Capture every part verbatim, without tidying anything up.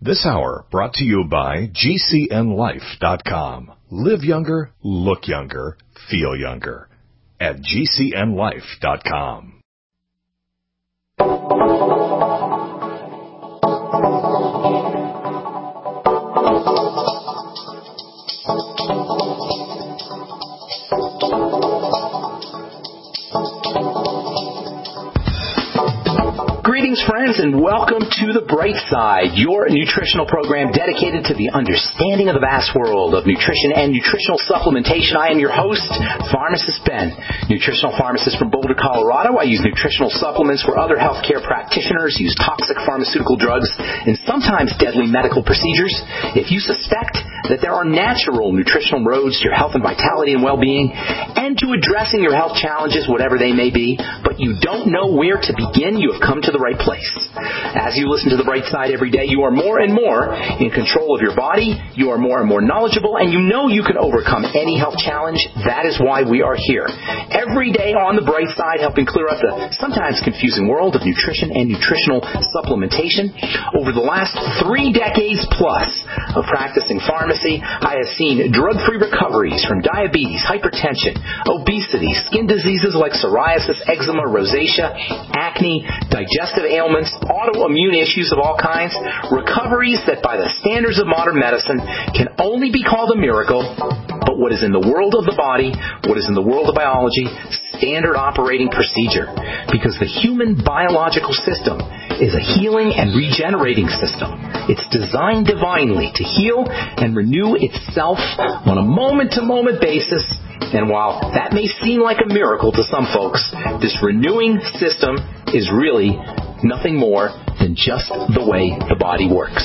This hour brought to you by G C N life dot com. Live younger, look younger, feel younger at G C N life dot com. Greetings, friends, and welcome to The Bright Side, your nutritional program dedicated to the understanding of the vast world of nutrition and nutritional supplementation. I am your host, Pharmacist Ben, nutritional pharmacist from Boulder, Colorado. I use nutritional supplements where other healthcare practitioners use toxic pharmaceutical drugs and sometimes deadly medical procedures. If you suspect that there are natural nutritional roads to your health and vitality and well-being and to addressing your health challenges, whatever they may be, but you don't know where to begin, you have come to the right place. As you listen to The Bright Side every day, you are more and more in control of your body, you are more and more knowledgeable, and you know you can overcome any health challenge. That is why we are here. Every day on The Bright Side, helping clear up the sometimes confusing world of nutrition and nutritional supplementation. Over the last three decades plus of practicing pharmacy, I have seen drug-free recoveries from diabetes, hypertension, obesity, skin diseases like psoriasis, eczema, rosacea, acne, digestive ailments, autoimmune issues of all kinds, recoveries that by the standards of modern medicine can only be called a miracle, but what is in the world of the body, what is in the world of biology, standard operating procedure. Because the human biological system is a healing and regenerating system. It's designed divinely to heal and renew itself on a moment-to-moment basis. And while that may seem like a miracle to some folks, this renewing system is really nothing more than just the way the body works.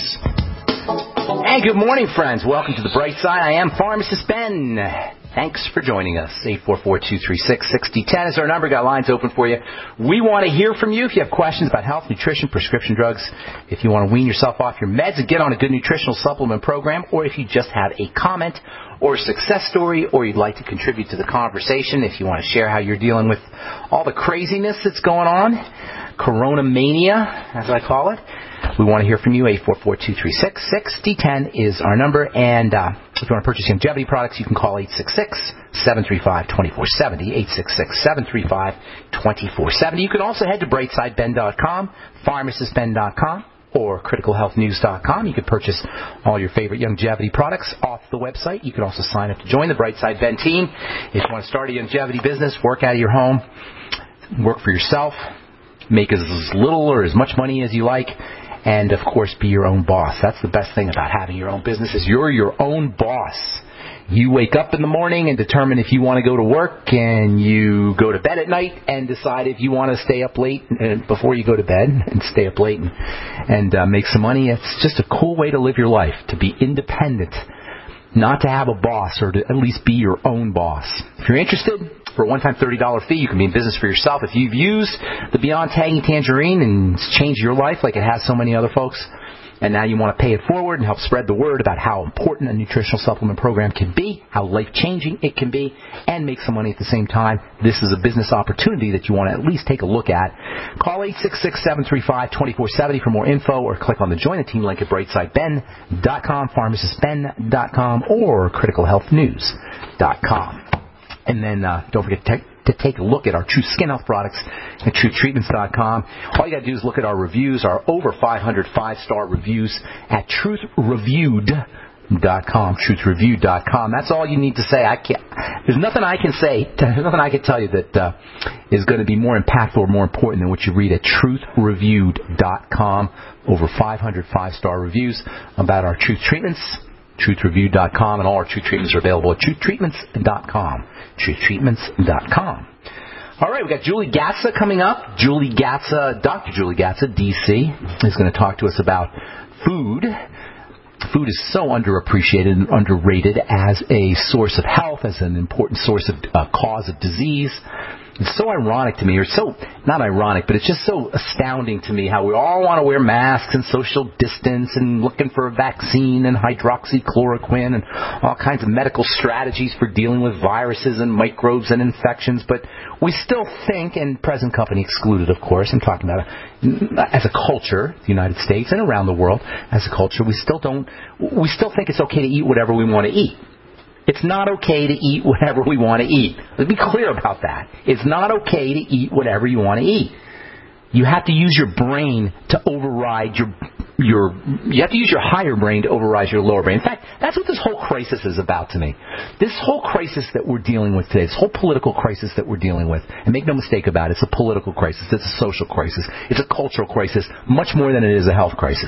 Hey, good morning, friends. Welcome to The Bright Side. I am Pharmacist Ben. Thanks for joining us. eight four four, two three six, six zero one zero is our number. Got lines open for you. We want to hear from you if you have questions about health, nutrition, prescription drugs, if you want to wean yourself off your meds and get on a good nutritional supplement program, or if you just have a comment or a success story, or you'd like to contribute to the conversation, if you want to share how you're dealing with all the craziness that's going on, Corona mania, as I call it. We want to hear from you. eight four four, two three six, six zero one zero is our number. And uh, if you want to purchase longevity products, you can call eight six six, seven three five, two four seven zero, eight six six, seven three five, two four seven zero. You can also head to brightside ben dot com, pharmacist ben dot com, or critical health news dot com. You can purchase all your favorite longevity products off the website. You can also sign up to join the Brightside Ben team. If you want to start a longevity business, work out of your home, work for yourself, make as little or as much money as you like, and, of course, be your own boss. That's the best thing about having your own business is you're your own boss. You wake up in the morning and determine if you want to go to work, and you go to bed at night and decide if you want to stay up late uh, before you go to bed and stay up late and, and uh, make some money. It's just a cool way to live your life, to be independent, not to have a boss, or to at least be your own boss. If you're interested, for a one-time thirty dollars fee, you can be in business for yourself. If you've used the Beyond Tangy Tangerine and it's changed your life like it has so many other folks, and now you want to pay it forward and help spread the word about how important a nutritional supplement program can be, how life-changing it can be, and make some money at the same time, this is a business opportunity that you want to at least take a look at. Call eight six six, seven three five, two four seven zero for more info, or click on the Join the Team link at brightside ben dot com, pharmacist ben dot com, or critical health news dot com. And then uh, don't forget to, te- to take a look at our True Skin Health products at truth treatments dot com. All you got to do is look at our reviews, our over five hundred five-star reviews at truth reviewed dot com, truth reviewed dot com. That's all you need to say. I can't. There's nothing I can say. There's nothing I can tell you that uh, is going to be more impactful or more important than what you read at truth reviewed dot com. Over five hundred five-star reviews about our Truth Treatments. truth reviewed dot com, and all our Truth Treatments are available at truth treatments dot com. truth treatments dot com. All right, we got Julie Gatza coming up. Julie Gatza, Doctor Julie Gatza, D C, is going to talk to us about food. Food is so underappreciated and underrated as a source of health, as an important source of uh, cause of disease. It's so ironic to me, or so, not ironic, but it's just so astounding to me how we all want to wear masks and social distance and looking for a vaccine and hydroxychloroquine and all kinds of medical strategies for dealing with viruses and microbes and infections, but we still think, and present company excluded, of course, I'm talking about a, as a culture, the United States and around the world, as a culture, we still don't, we still think it's okay to eat whatever we want to eat. It's not okay to eat whatever we want to eat. Let's be clear about that. It's not okay to eat whatever you want to eat. You have to use your brain to override your your. You have to use your higher brain to override your lower brain. In fact, that's what this whole crisis is about to me. This whole crisis that we're dealing with today, this whole political crisis that we're dealing with, and make no mistake about it, it's a political crisis, it's a social crisis, it's a cultural crisis, much more than it is a health crisis.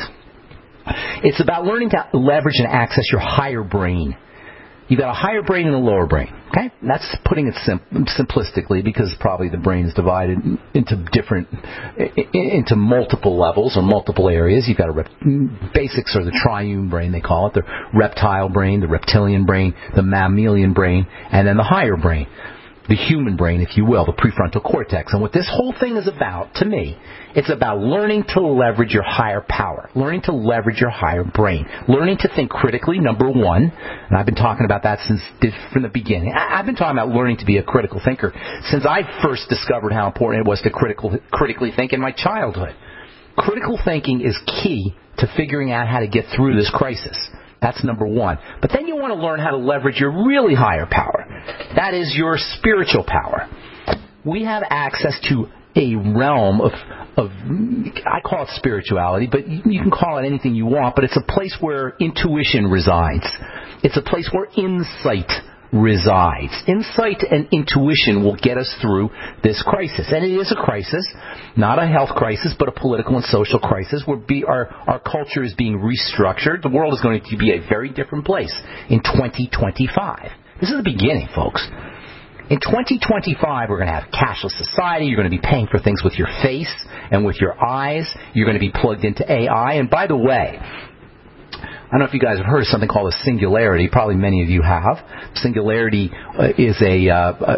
It's about learning to leverage and access your higher brain. You've got a higher brain and a lower brain, okay? That's putting it sim- simplistically because probably the brain is divided into different, into multiple levels or multiple areas. You've got a rep- basics are the triune brain, they call it, the reptile brain, the reptilian brain, the mammalian brain, and then the higher brain, the human brain, if you will, the prefrontal cortex. And what this whole thing is about, to me, it's about learning to leverage your higher power, learning to leverage your higher brain, learning to think critically, number one. And I've been talking about that since from the beginning. I've been talking about learning to be a critical thinker since I first discovered how important it was to critical, critically think in my childhood. Critical thinking is key to figuring out how to get through this crisis. That's number one. But then you want to learn how to leverage your really higher power. That is your spiritual power. We have access to a realm of, of, I call it spirituality, but you can call it anything you want, but it's a place where intuition resides. It's a place where insight resides. Insight and intuition will get us through this crisis. And it is a crisis, not a health crisis, but a political and social crisis where be, our, our culture is being restructured. The world is going to be a very different place in twenty twenty-five. This is the beginning, folks. In twenty twenty-five, we're going to have a cashless society. You're going to be paying for things with your face and with your eyes. You're going to be plugged into A I. And by the way, I don't know if you guys have heard of something called a singularity. Probably many of you have. Singularity uh, is a uh, uh,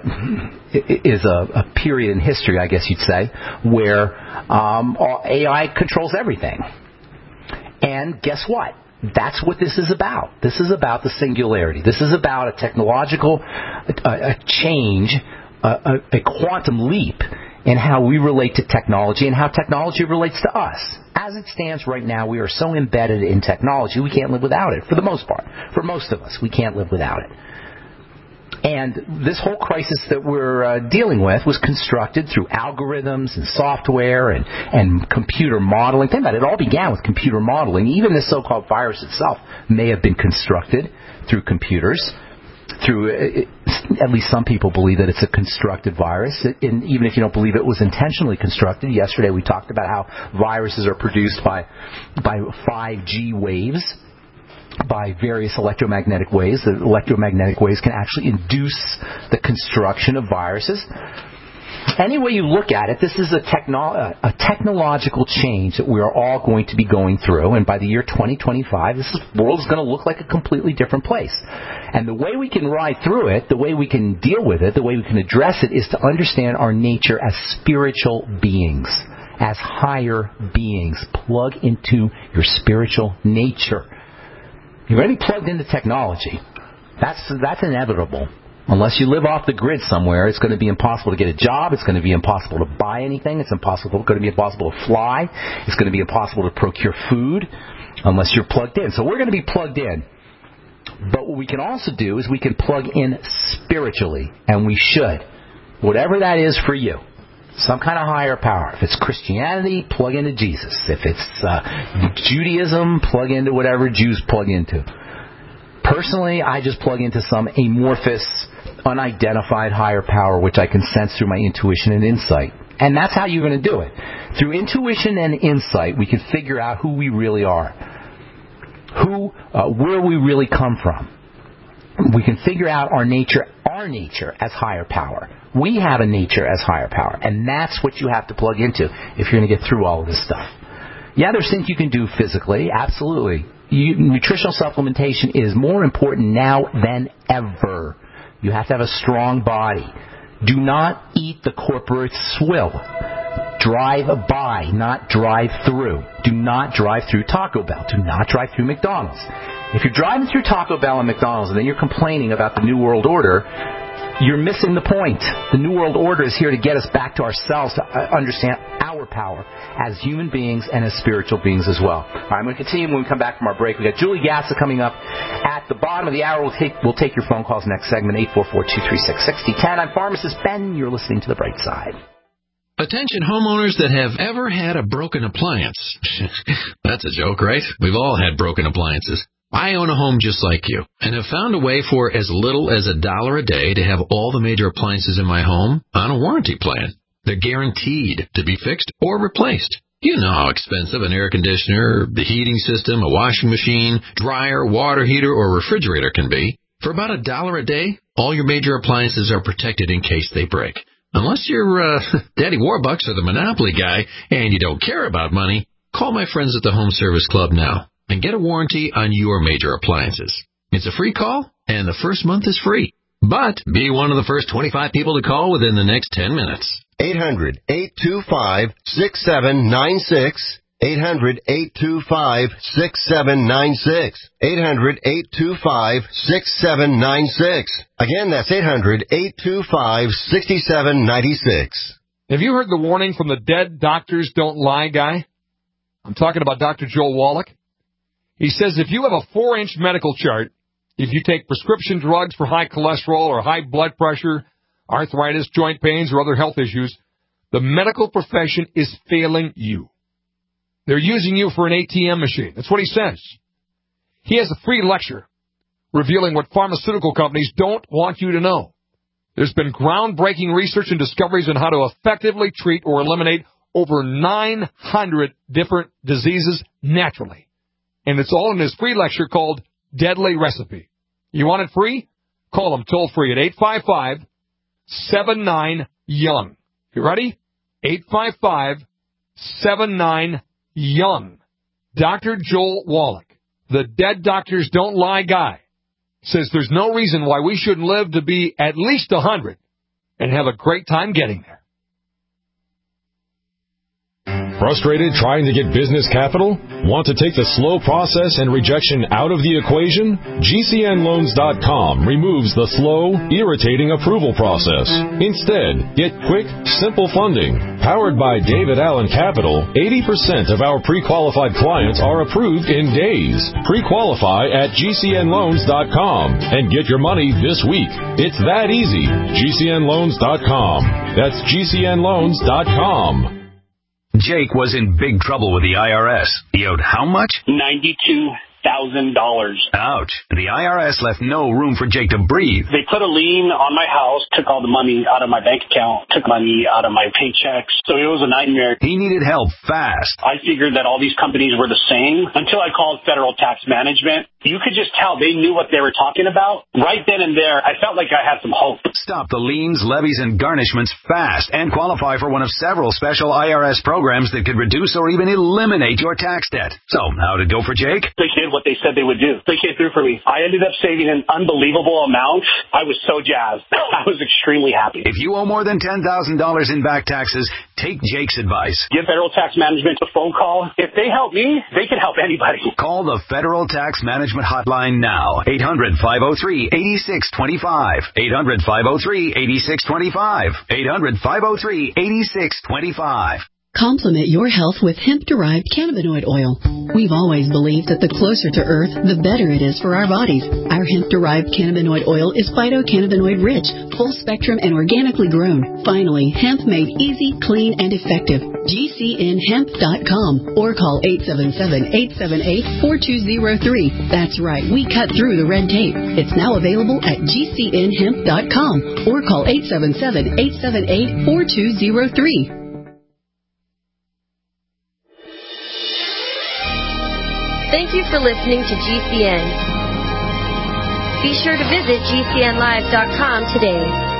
is a, a period in history, I guess you'd say, where um, A I controls everything. And guess what? That's what this is about. This is about the singularity. This is about a technological a, a change, a, a, a quantum leap in how we relate to technology and how technology relates to us. As it stands right now, we are so embedded in technology, we can't live without it, for the most part. For most of us, we can't live without it. And this whole crisis that we're uh, dealing with was constructed through algorithms and software and, and computer modeling. Think about it, it all began with computer modeling. Even this so-called virus itself may have been constructed through computers. Through, at least some people believe that it's a constructed virus, and even if you don't believe it was intentionally constructed. Yesterday we talked about how viruses are produced by by five G waves, by various electromagnetic waves. The electromagnetic waves can actually induce the construction of viruses. Any way you look at it, this is a, techno- a technological change that we are all going to be going through. And by the year twenty twenty-five, this world is going to look like a completely different place. And the way we can ride through it, the way we can deal with it, the way we can address it is to understand our nature as spiritual beings, as higher beings. Plug into your spiritual nature. You're going to be plugged into technology. That's that's inevitable. Unless you live off the grid somewhere, it's going to be impossible to get a job. It's going to be impossible to buy anything. It's impossible. It's going to be impossible to fly. It's going to be impossible to procure food unless you're plugged in. So we're going to be plugged in. But what we can also do is we can plug in spiritually, and we should. Whatever that is for you. Some kind of higher power. If it's Christianity, plug into Jesus. If it's uh, Judaism, plug into whatever Jews plug into. Personally, I just plug into some amorphous, unidentified higher power, which I can sense through my intuition and insight. And that's how you're going to do it. Through intuition and insight, we can figure out who we really are, who, uh, where we really come from. We can figure out our nature, our nature as higher power. We have a nature as higher power, and that's what you have to plug into if you're going to get through all of this stuff. Yeah, there's things you can do physically, absolutely. You, nutritional supplementation is more important now than ever. You have to have a strong body. Do not eat the corporate swill. Drive by, not drive through. Do not drive through Taco Bell. Do not drive through McDonald's. If you're driving through Taco Bell and McDonald's and then you're complaining about the New World Order, you're missing the point. The New World Order is here to get us back to ourselves, to understand our power as human beings and as spiritual beings as well. All right, I'm going to continue when we come back from our break. We've got Julie Gatza coming up at the bottom of the hour. We'll take, we'll take your phone calls next segment, eight four four, two three six, six zero one zero. I'm Pharmacist Ben. You're listening to The Bright Side. Attention homeowners that have ever had a broken appliance. That's a joke, right? We've all had broken appliances. I own a home just like you and have found a way for as little as a dollar a day to have all the major appliances in my home on a warranty plan. They're guaranteed to be fixed or replaced. You know how expensive an air conditioner, the heating system, a washing machine, dryer, water heater, or refrigerator can be. For about a dollar a day, all your major appliances are protected in case they break. Unless you're uh, Daddy Warbucks or the Monopoly guy and you don't care about money, call my friends at the Home Service Club now and get a warranty on your major appliances. It's a free call, and the first month is free. But be one of the first twenty-five people to call within the next ten minutes. eight hundred, eight two five, six seven nine six. eight hundred, eight two five, six seven nine six. eight hundred, eight two five, six seven nine six. Again, that's eight hundred, eight two five, six seven nine six. Have you heard the warning from the Dead Doctors Don't Lie guy? I'm talking about Doctor Joel Wallach. He says if you have a four-inch medical chart, if you take prescription drugs for high cholesterol or high blood pressure, arthritis, joint pains, or other health issues, the medical profession is failing you. They're using you for an A T M machine. That's what he says. He has a free lecture revealing what pharmaceutical companies don't want you to know. There's been groundbreaking research and discoveries on how to effectively treat or eliminate over nine hundred different diseases naturally. And it's all in his free lecture called Deadly Recipe. You want it free? Call him toll free at eight five five, seven nine, young. You ready? eight five five, seven nine, young. Doctor Joel Wallach, the Dead Doctors Don't Lie guy, says there's no reason why we shouldn't live to be at least one hundred and have a great time getting there. Frustrated trying to get business capital? Want to take the slow process and rejection out of the equation? G C N loans dot com removes the slow, irritating approval process. Instead, get quick, simple funding. Powered by David Allen Capital, eighty percent of our pre-qualified clients are approved in days. Pre-qualify at G C N loans dot com and get your money this week. It's that easy. G C N loans dot com. That's G C N loans dot com. Jake was in big trouble with the I R S. He owed how much? ninety-two thousand dollars. Ouch. The I R S left no room for Jake to breathe. They put a lien on my house, took all the money out of my bank account, took money out of my paychecks. So it was a nightmare. He needed help fast. I figured that all these companies were the same until I called Federal Tax Management. You could just tell they knew what they were talking about. Right then and there, I felt like I had some hope. Stop the liens, levies, and garnishments fast and qualify for one of several special I R S programs that could reduce or even eliminate your tax debt. So, how'd it go for Jake? They did what they said they would do. They came through for me. I ended up saving an unbelievable amount. I was so jazzed. I was extremely happy. If you owe more than ten thousand dollars in back taxes, take Jake's advice. Give Federal Tax Management a phone call. If they help me, they can help anybody. Call the Federal Tax Management Hotline now. eight hundred, five oh three, eight six two five. eight hundred, five oh three, eight six two five. eight hundred, five oh three, eight six two five. Complement your health with hemp-derived cannabinoid oil. We've always believed that the closer to Earth, the better it is for our bodies. Our hemp-derived cannabinoid oil is phytocannabinoid-rich, full-spectrum, and organically grown. Finally, hemp made easy, clean, and effective. G C N hemp dot com or call eight seven seven, eight seven eight, four two zero three. That's right, we cut through the red tape. It's now available at G C N hemp dot com or call eight seven seven, eight seven eight, four two zero three. Thank you for listening to G C N. Be sure to visit G C N live dot com today.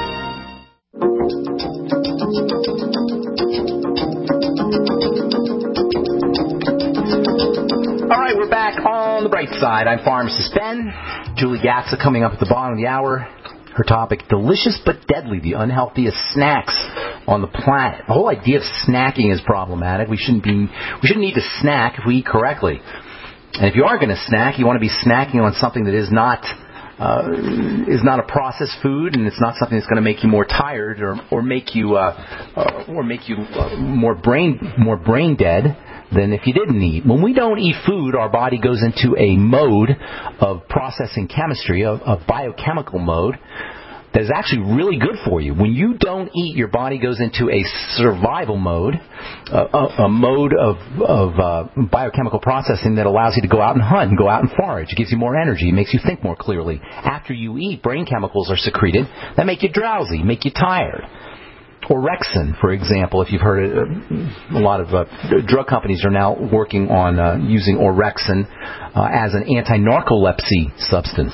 All right, we're back on the bright side. I'm Pharmacist Ben. Julie Gatza coming up at the bottom of the hour. Her topic, delicious but deadly, the unhealthiest snacks on the planet. The whole idea of snacking is problematic. We shouldn't be, we shouldn't need to snack if we eat correctly. And if you are going to snack, you want to be snacking on something that is not uh, is not a processed food, and it's not something that's going to make you more tired or or make you uh, uh, or make you uh, more brain more brain dead than if you didn't eat. When we don't eat food, our body goes into a mode of processing chemistry, a, a biochemical mode, that is actually really good for you. When you don't eat, your body goes into a survival mode, a, a, a mode of, of uh, biochemical processing that allows you to go out and hunt and go out and forage. It gives you more energy. It makes you think more clearly. After you eat, brain chemicals are secreted that make you drowsy, make you tired. Orexin, for example, if you've heard it, a lot of uh, drug companies are now working on uh, using Orexin uh, as an anti-narcolepsy substance.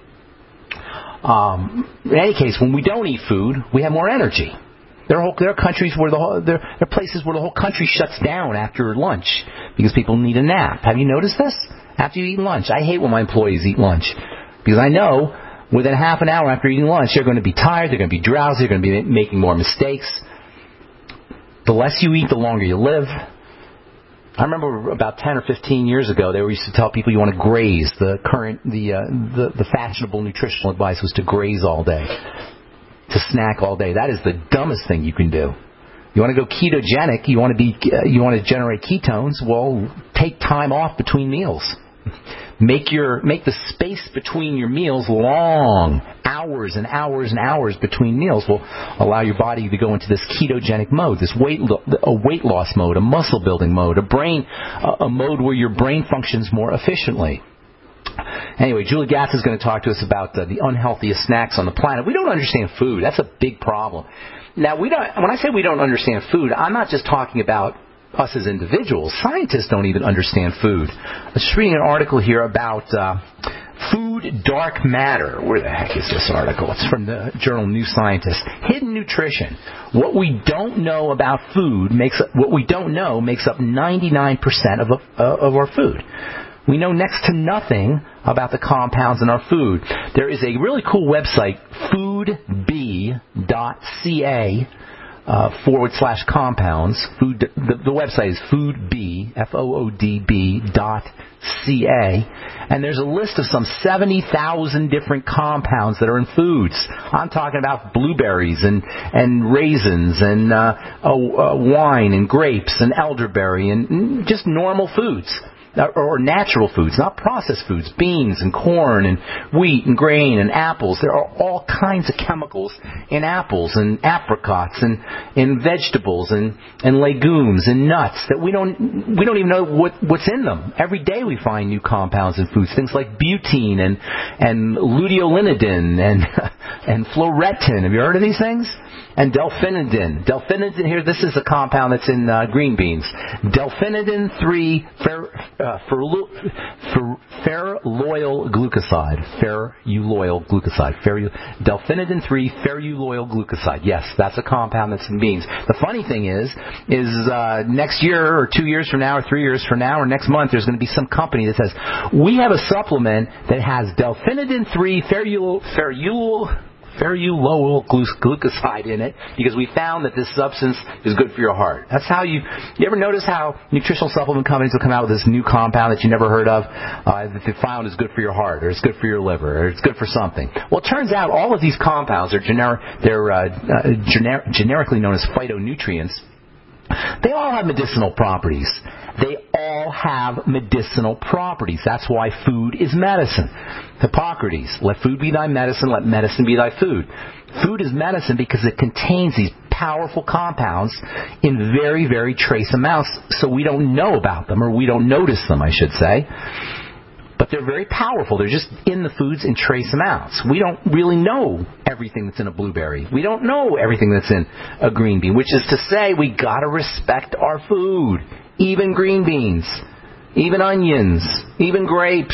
Um, in any case, when we don't eat food, we have more energy. There are, whole, there are countries where the whole, there, there are places where the whole country shuts down after lunch because people need a nap. Have you noticed this? After you eat lunch, I hate when my employees eat lunch because I know within half an hour after eating lunch, they're going to be tired, they're going to be drowsy, they're going to be making more mistakes. The less you eat, the longer you live. I remember about ten or fifteen years ago, they used to tell people you want to graze. The current, the, uh, the the fashionable nutritional advice was to graze all day, to snack all day. That is the dumbest thing you can do. You want to go ketogenic, you want to be, uh, you want to generate ketones. Well, take time off between meals. Make your make the space between your meals long. Hours and hours and hours between meals will allow your body to go into this ketogenic mode, this weight a weight loss mode, a muscle building mode, a brain a mode where your brain functions more efficiently. Anyway, Julie Gatz is going to talk to us about uh, the unhealthiest snacks on the planet. We don't understand food. That's a big problem. Now, we don't. When I say we don't understand food, I'm not just talking about us as individuals. Scientists don't even understand food. I was just reading an article here about uh, food dark matter. Where the heck is this article? It's from the journal New Scientist. Hidden nutrition. What we don't know about food makes up, what we don't know makes up ninety-nine percent of uh, of our food. We know next to nothing about the compounds in our food. There is a really cool website, food b dot c a. Uh, forward slash compounds. Food. The, the website is foodb, F O O D B dot C A, and there's a list of some seventy thousand different compounds that are in foods. I'm talking about blueberries and and raisins and uh, uh, wine and grapes and elderberry and just normal foods. Or natural foods, not processed foods, beans and corn and wheat and grain and apples. There are all kinds of chemicals in apples and apricots and in vegetables and, and legumes and nuts that we don't we don't even know what, what's in them. Every day we find new compounds in foods, things like butene and and luteolinidin and and fluoretin. Have you heard of these things? And delphinidin. Delphinidin here, this is a compound that's in uh, green beans. Delphinidin three fer, uh, ferlu, fer, ferroyl glucoside. Ferroyl glucoside. Ferru, Delphinidin three ferroyl glucoside. Yes, that's a compound that's in beans. The funny thing is, is uh, next year or two years from now or three years from now or next month, there's going to be some company that says, we have a supplement that has Delphinidin three ferroyl, ferroyl ferroyl glucoside in it because we found that this substance is good for your heart. That's how you... You ever notice how nutritional supplement companies will come out with this new compound that you never heard of uh, that they found is good for your heart or it's good for your liver or it's good for something? Well, it turns out all of these compounds are gener- they're uh, uh, gener- generically known as phytonutrients. They all have medicinal properties. They all have medicinal properties. That's why food is medicine. Hippocrates, let food be thy medicine, let medicine be thy food. Food is medicine because it contains these powerful compounds in very, very trace amounts, so we don't know about them, or we don't notice them, I should say. But they're very powerful. They're just in the foods in trace amounts. We don't really know everything that's in a blueberry. We don't know everything that's in a green bean, which is to say we got to respect our food. Even green beans, even onions, even grapes.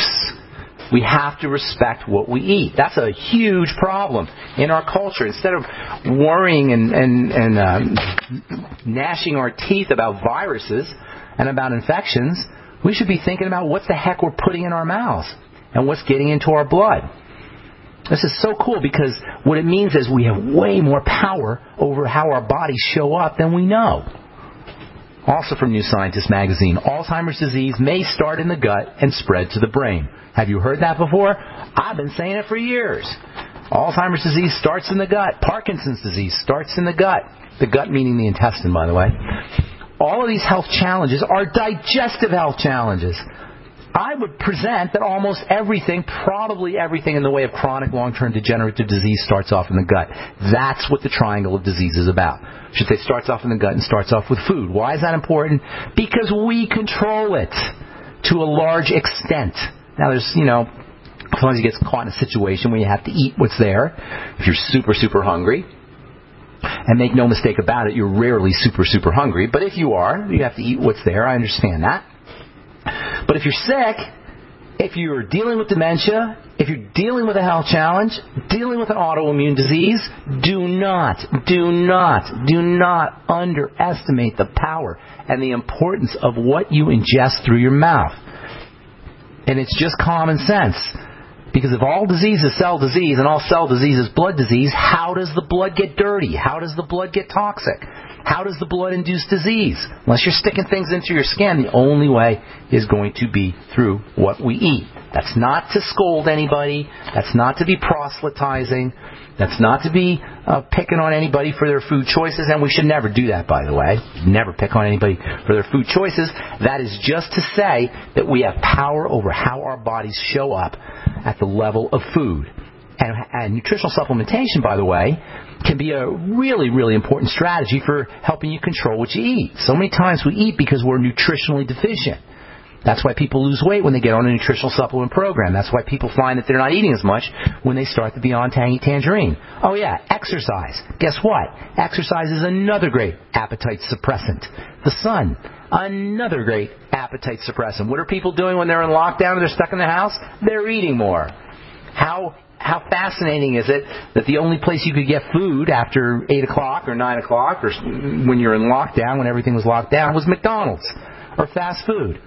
We have to respect what we eat. That's a huge problem in our culture. Instead of worrying and, and, and uh, gnashing our teeth about viruses and about infections, we should be thinking about what the heck we're putting in our mouths and what's getting into our blood. This is so cool because what it means is we have way more power over how our bodies show up than we know. Also from New Scientist magazine, Alzheimer's disease may start in the gut and spread to the brain. Have you heard that before? I've been saying it for years. Alzheimer's disease starts in the gut. Parkinson's disease starts in the gut. The gut meaning the intestine, by the way. All of these health challenges are digestive health challenges. I would present that almost everything, probably everything in the way of chronic long-term degenerative disease starts off in the gut. That's what the triangle of disease is about. I should say starts off in the gut and starts off with food. Why is that important? Because we control it to a large extent. Now there's, you know, sometimes you get caught in a situation where you have to eat what's there. If you're super, super hungry, and make no mistake about it, you're rarely super, super hungry. But if you are, you have to eat what's there. I understand that. But if you're sick, if you're dealing with dementia, if you're dealing with a health challenge, dealing with an autoimmune disease, do not, do not, do not underestimate the power and the importance of what you ingest through your mouth. And it's just common sense. Because if all disease is cell disease and all cell disease is blood disease, how does the blood get dirty? How does the blood get toxic? How does the blood induce disease? Unless you're sticking things into your skin, the only way is going to be through what we eat. That's not to scold anybody. That's not to be proselytizing. That's not to be uh, picking on anybody for their food choices. And we should never do that, by the way. Never pick on anybody for their food choices. That is just to say that we have power over how our bodies show up at the level of food. And, and nutritional supplementation, by the way, can be a really, really important strategy for helping you control what you eat. So many times we eat because we're nutritionally deficient. That's why people lose weight when they get on a nutritional supplement program. That's why people find that they're not eating as much when they start the Beyond Tangy Tangerine. Oh yeah, exercise. Guess what? Exercise is another great appetite suppressant. The sun, another great appetite suppressant. What are people doing when they're in lockdown and they're stuck in the house? They're eating more. How How fascinating is it that the only place you could get food after eight o'clock or nine o'clock or when you're in lockdown, when everything was locked down, was McDonald's or fast food?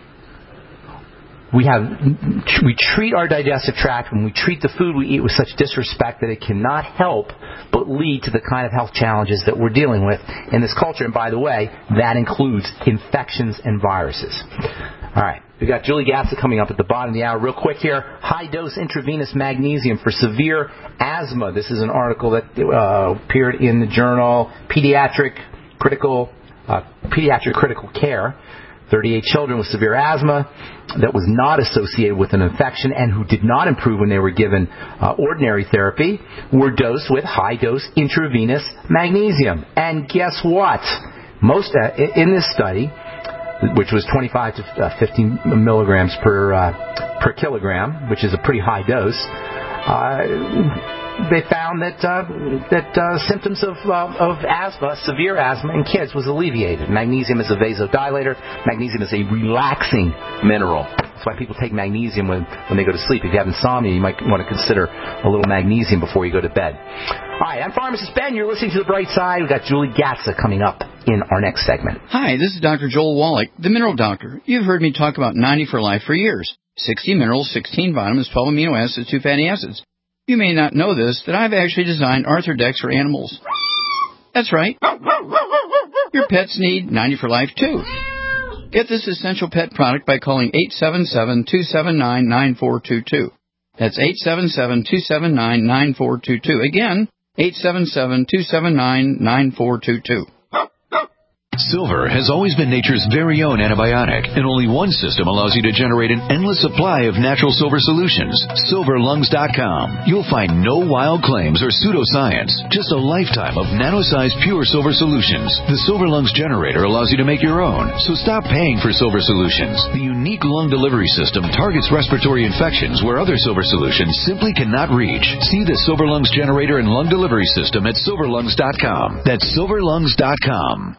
We have we treat our digestive tract and we treat the food we eat with such disrespect that it cannot help but lead to the kind of health challenges that we're dealing with in this culture. And by the way, that includes infections and viruses. All right. We've got Julie Gatza coming up at the bottom of the hour. Real quick here, high-dose intravenous magnesium for severe asthma. This is an article that uh, appeared in the journal Pediatric Critical uh, Pediatric Critical Care. thirty-eight children with severe asthma that was not associated with an infection and who did not improve when they were given uh, ordinary therapy were dosed with high-dose intravenous magnesium. And guess what? Most uh, in this study, which was twenty-five to fifty milligrams per uh, per kilogram, which is a pretty high dose, uh, they found that uh, that uh, symptoms of uh, of asthma, severe asthma in kids, was alleviated. Magnesium is a vasodilator. Magnesium is a relaxing mineral. That's why people take magnesium when, when they go to sleep. If you have insomnia, you might want to consider a little magnesium before you go to bed. All right, I'm Pharmacist Ben. You're listening to The Bright Side. We've got Julie Gatza coming up in our next segment. Hi, this is Doctor Joel Wallach, the Mineral Doctor. You've heard me talk about ninety for Life for years. sixty minerals, sixteen vitamins, twelve amino acids, two fatty acids. You may not know this, that I've actually designed Arthrodex for animals. That's right. Your pets need ninety for Life, too. Get this essential pet product by calling eight seven seven, two seven nine, nine four two two. That's eight seven seven, two seven nine, nine four two two. Again, eight seven seven, two seven nine, nine four two two. Silver has always been nature's very own antibiotic, and only one system allows you to generate an endless supply of natural silver solutions. silver lungs dot com. You'll find no wild claims or pseudoscience, just a lifetime of nano-sized pure silver solutions. The Silver Lungs generator allows you to make your own, so stop paying for silver solutions. The unique lung delivery system targets respiratory infections where other silver solutions simply cannot reach. See the Silver Lungs generator and lung delivery system at silver lungs dot com. That's silver lungs dot com.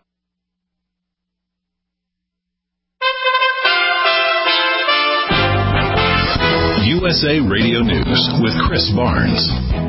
U S A Radio News with Chris Barnes.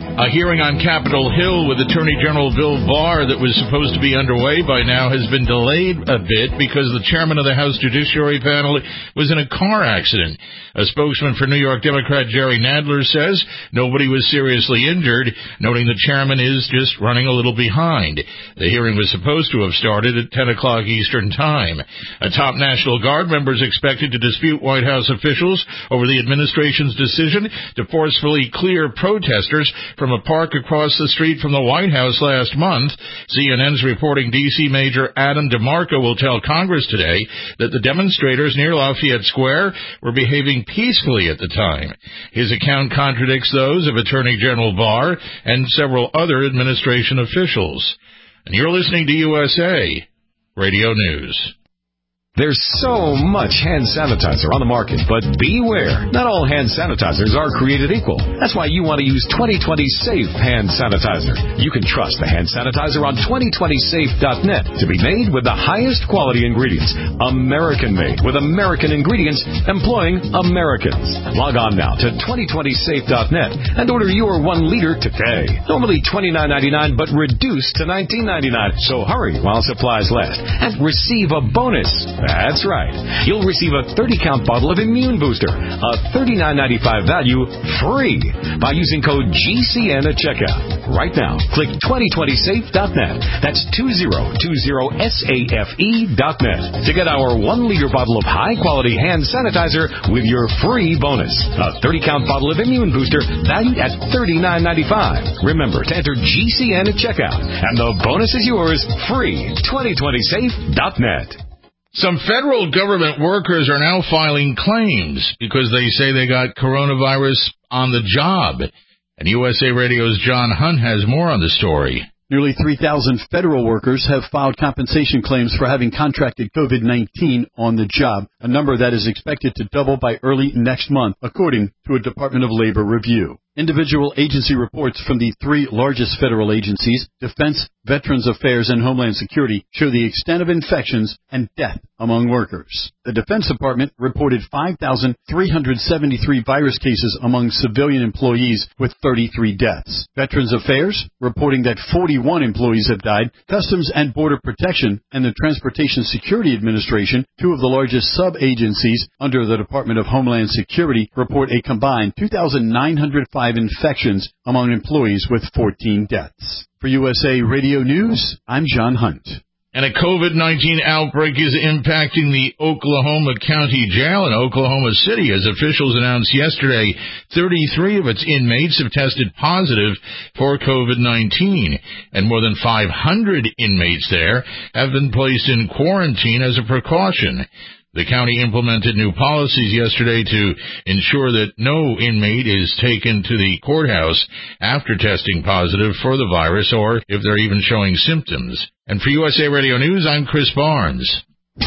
A hearing on Capitol Hill with Attorney General Bill Barr that was supposed to be underway by now has been delayed a bit because the chairman of the House Judiciary panel was in a car accident. A spokesman for New York Democrat Jerry Nadler says nobody was seriously injured, noting the chairman is just running a little behind. The hearing was supposed to have started at ten o'clock Eastern Time. A top National Guard member is expected to dispute White House officials over the administration's decision to forcefully clear protesters from a park across the street from the White House last month. C N N's reporting D C Major Adam DeMarco will tell Congress today that the demonstrators near Lafayette Square were behaving peacefully at the time. His account contradicts those of Attorney General Barr and several other administration officials. And you're listening to U S A Radio News. There's so much hand sanitizer on the market, but beware. Not all hand sanitizers are created equal. That's why you want to use twenty twenty Safe Hand Sanitizer. You can trust the hand sanitizer on twenty twenty safe dot net to be made with the highest quality ingredients. American-made with American ingredients employing Americans. Log on now to twenty twenty safe dot net and order your one liter today. Normally twenty-nine ninety-nine, but reduced to nineteen ninety-nine. So hurry while supplies last and receive a bonus. That's right. You'll receive a thirty count bottle of Immune Booster, a thirty-nine ninety-five value, free by using code G C N at checkout. Right now, click twenty twenty safe dot net. That's twenty twenty safe dot net to get our one liter bottle of high-quality hand sanitizer with your free bonus. A thirty count bottle of Immune Booster valued at thirty-nine ninety-five. Remember to enter G C N at checkout, and the bonus is yours, free. twenty twenty safe dot net. Some federal government workers are now filing claims because they say they got coronavirus on the job. And U S A Radio's John Hunt has more on the story. Nearly three thousand federal workers have filed compensation claims for having contracted COVID nineteen on the job, a number that is expected to double by early next month, according to a Department of Labor review. Individual agency reports from the three largest federal agencies, Defense, Veterans Affairs, and Homeland Security, show the extent of infections and death among workers. The Defense Department reported five thousand three hundred seventy-three virus cases among civilian employees, with thirty-three deaths. Veterans Affairs reporting that forty-one employees have died. Customs and Border Protection and the Transportation Security Administration, two of the largest sub-agencies under the Department of Homeland Security, report a combined two thousand nine hundred five infections among employees, with fourteen deaths. For U S A Radio News, I'm John Hunt. And a COVID nineteen outbreak is impacting the Oklahoma County Jail in Oklahoma City. As officials announced yesterday, thirty-three of its inmates have tested positive for COVID nineteen, and more than five hundred inmates there have been placed in quarantine as a precaution. The county implemented new policies yesterday to ensure that no inmate is taken to the courthouse after testing positive for the virus or if they're even showing symptoms. And for U S A Radio News, I'm Chris Barnes.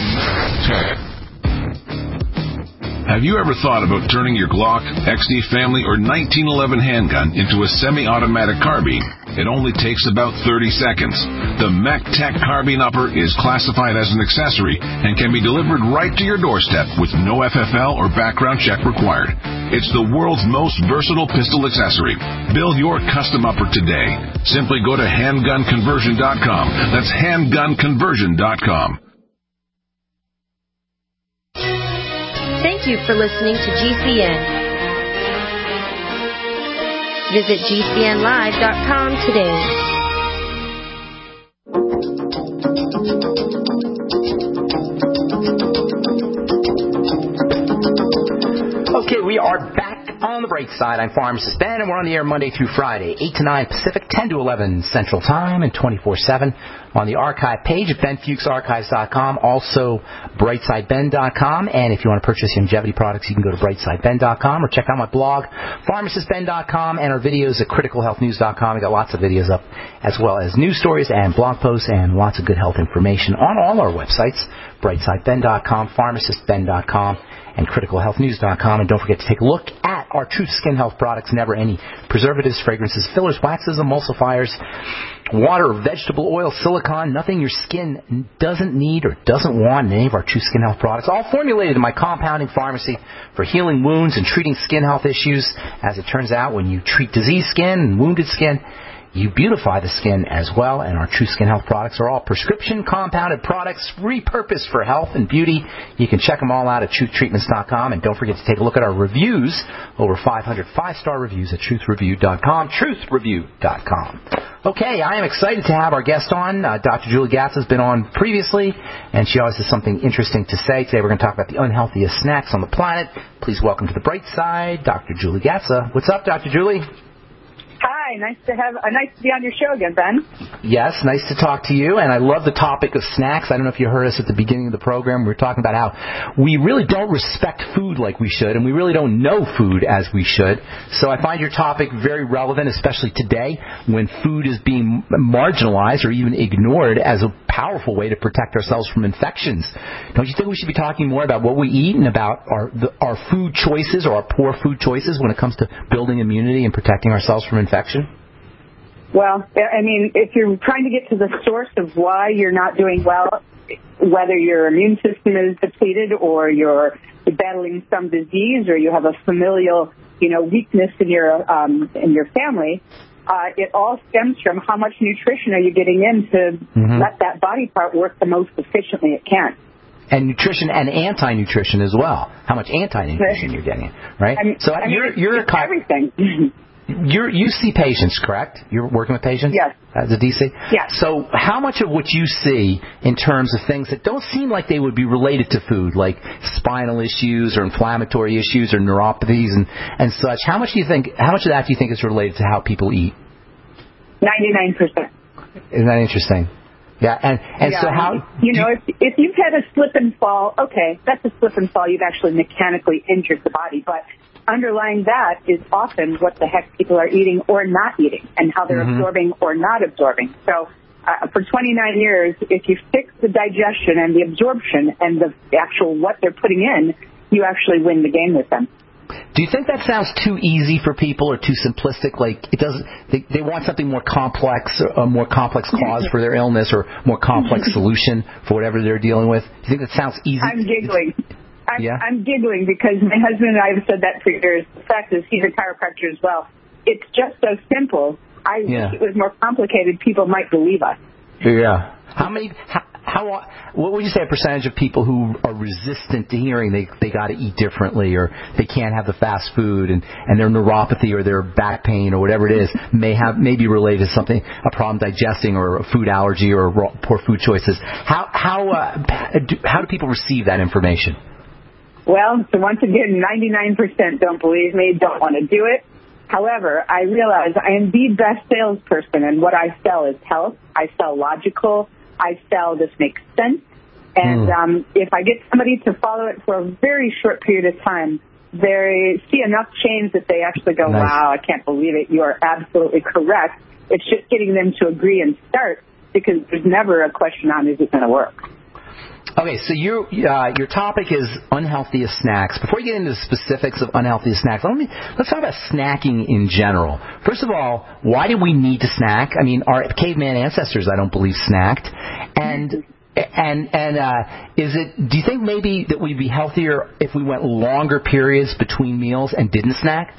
Have you ever thought about turning your Glock, X D Family, or nineteen eleven handgun into a semi-automatic carbine? It only takes about thirty seconds. The MacTac Carbine Upper is classified as an accessory and can be delivered right to your doorstep with no F F L or background check required. It's the world's most versatile pistol accessory. Build your custom upper today. Simply go to handgun conversion dot com. That's handgun conversion dot com. Thank you for listening to G C N. Visit G C N live dot com today. Okay, we are back on the Bright Side. I'm Pharmacist Ben, and we're on the air Monday through Friday, eight to nine Pacific, ten to eleven Central Time, and twenty-four seven on the archive page at ben fuchs archives dot com, also bright side ben dot com, and if you want to purchase longevity products, you can go to bright side ben dot com or check out my blog, pharmacist ben dot com, and our videos at critical health news dot com. We got lots of videos up, as well as news stories and blog posts and lots of good health information on all our websites, bright side ben dot com, pharmacist ben dot com, and critical health news dot com. And don't forget to take a look at our Truth Skin Health products. Never any preservatives, fragrances, fillers, waxes, emulsifiers, water or vegetable oil, silicone, nothing your skin doesn't need or doesn't want in any of our True Skin Health products. All formulated in my compounding pharmacy for healing wounds and treating skin health issues. As it turns out, when you treat diseased skin and wounded skin, you beautify the skin as well, and our True Skin Health products are all prescription compounded products repurposed for health and beauty. You can check them all out at truth treatments dot com, and don't forget to take a look at our reviews. Over five hundred five-star reviews at truth review dot com, truth review dot com. Okay, I am excited to have our guest on. Uh, Doctor Julie Gatza has been on previously, and she always has something interesting to say. Today we're going to talk about the unhealthiest snacks on the planet. Please welcome to the bright side, Doctor Julie Gatza. What's up, Doctor Julie? Hi, nice to have, uh, nice to be on your show again, Ben. Yes, nice to talk to you, and I love the topic of snacks. I don't know if you heard us at the beginning of the program. We were talking about how we really don't respect food like we should, and we really don't know food as we should. So I find your topic very relevant, especially today when food is being marginalized or even ignored as a powerful way to protect ourselves from infections. Don't you think we should be talking more about what we eat and about our the, our food choices or our poor food choices when it comes to building immunity and protecting ourselves from infection? Well, I mean, if you're trying to get to the source of why you're not doing well, whether your immune system is depleted or you're battling some disease or you have a familial, you know, weakness in your um, in your family, uh, it all stems from how much nutrition are you getting in to mm-hmm. let that body part work the most efficiently it can. And nutrition and anti-nutrition as well. How much anti-nutrition you're getting, right? I mean, so I mean, you're it's, you're it's a everything. You're, you see patients, correct? You're working with patients? Yes. As a D C? Yes. So how much of what you see in terms of things that don't seem like they would be related to food, like spinal issues or inflammatory issues or neuropathies and, and such, how much do you think, how much of that do you think is related to how people eat? ninety-nine percent. Isn't that interesting? Yeah, and, and yeah, so how... You know, if, if you've had a slip and fall, okay, that's a slip and fall. You've actually mechanically injured the body, but underlying that is often what the heck people are eating or not eating and how they're mm-hmm. absorbing or not absorbing. So uh, for twenty-nine years, if you fix the digestion and the absorption and the actual what they're putting in, you actually win the game with them. Do you think that sounds too easy for people or too simplistic? Like it doesn't, they, they want something more complex, a more complex cause for their illness or more complex solution for whatever they're dealing with. Do you think that sounds easy? I'm giggling. I'm, yeah? I'm giggling because my husband and I have said that for years. The fact is, he's a chiropractor as well. It's just so simple. I yeah. wish it was more complicated. People might believe us. Yeah. How many? How, how? What would you say a percentage of people who are resistant to hearing they they got to eat differently or they can't have the fast food and and their neuropathy or their back pain or whatever it is may have maybe related to something, a problem digesting or a food allergy or raw, poor food choices? How how uh, do, how do people receive that information? Well, so once again, ninety-nine percent don't believe me, don't want to do it. However, I realize I am the best salesperson, and what I sell is health. I sell logical. I sell this makes sense. And mm. um, if I get somebody to follow it for a very short period of time, they see enough change that they actually go, nice. Wow, I can't believe it. You are absolutely correct. It's just getting them to agree and start because there's never a question on is it going to work. Okay, so your uh, your topic is unhealthiest snacks. Before we get into the specifics of unhealthiest snacks, let me let's talk about snacking in general. First of all, why do we need to snack? I mean, our caveman ancestors, I don't believe, snacked. And and and uh, is it? Do you think maybe that we'd be healthier if we went longer periods between meals and didn't snack?